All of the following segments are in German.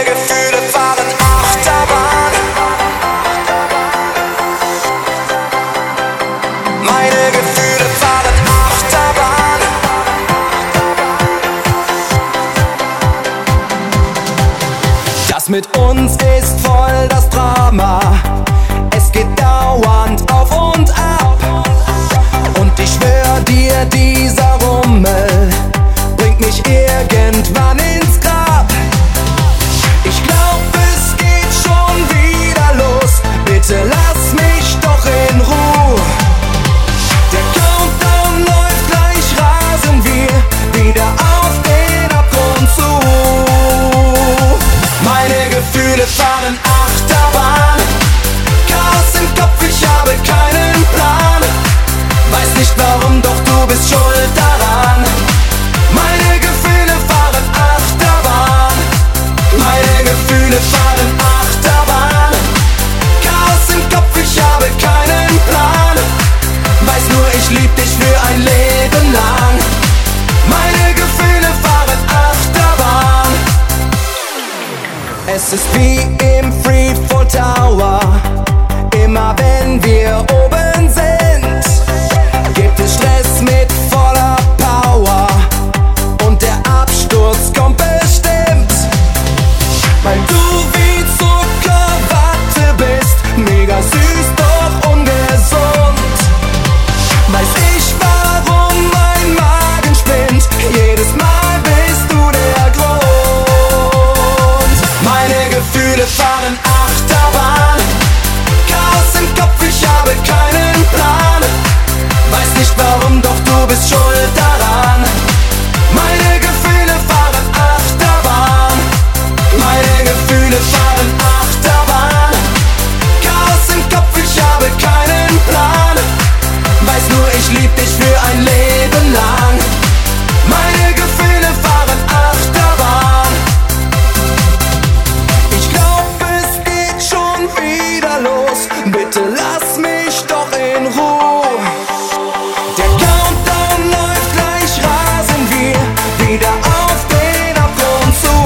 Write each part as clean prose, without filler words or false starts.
Gefühle fahren Achterbahn. Meine Gefühle fahren Achterbahn. Das mit uns ist voll das Drama. Es geht dauernd auf und ab. Und ich schwör dir, dieser Rummel bringt mich irgendwann ins Grab. Ich glaub, es geht schon wieder los. Bitte lass mich doch in Ruhe. Der Countdown läuft, gleich rasen wir wieder auf den Abgrund zu. Meine Gefühle fahren Achterbahn. Chaos im Kopf, ich habe keinen Plan. Weiß nicht warum, doch du bist schuld daran. Meine Gefühle fahren Achterbahn. Meine Gefühle fahren Achterbahn. Chaos im Kopf, ich habe keinen Plan. Weiß nur, ich lieb dich für ein Leben lang. Meine Gefühle fahren Achterbahn. Es ist wie im Freefall Tower. Immer wenn wir oben sind, gibt es Stress mit voller Power. Und der Absturz kommt bestimmt. Weil du wie Zuckerwatte bist, mega süß, doch ungesund. Weiß ich, warum mein Magen spinnt, jedes Mal bist du der Grund. Meine Gefühle fahren Achterbahn. Chaos im Kopf, ich habe keinen Plan. Weiß nicht warum, doch du bist schuld daran. Meine Gefühle fahren Achterbahn. Meine Gefühle fahren Achterbahn. Chaos im Kopf, ich habe keinen Plan. Weiß nur, ich lieb dich für ein Leben lang. Meine Gefühle fahren Achterbahn. Ich glaub, es geht schon wieder los. Bitte lass mich doch in Ruhe. Der Countdown läuft, gleich rasen wir wieder auf den Abgrund zu.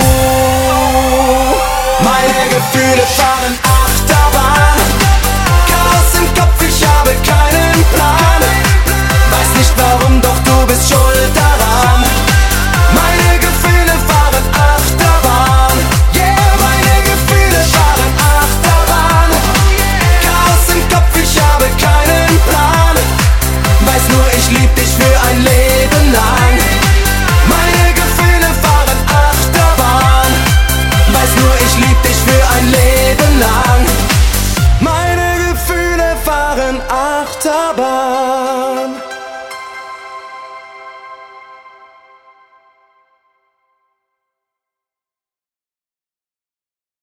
Meine Gefühle fahren Achterbahn. Chaos im Kopf, ich habe keinen Plan. Weiß nicht warum, doch du bist schuld daran. Meine Gefühle fahren Achterbahn. Yeah, meine Gefühle fahren Achterbahn. Chaos im Kopf, ich habe keinen Plan. Weiß nur, ich lieb dich für ein Leben lang. Meine Gefühle fahren Achterbahn. Weiß nur, ich lieb dich für ein Leben lang. Meine Gefühle fahren Achterbahn.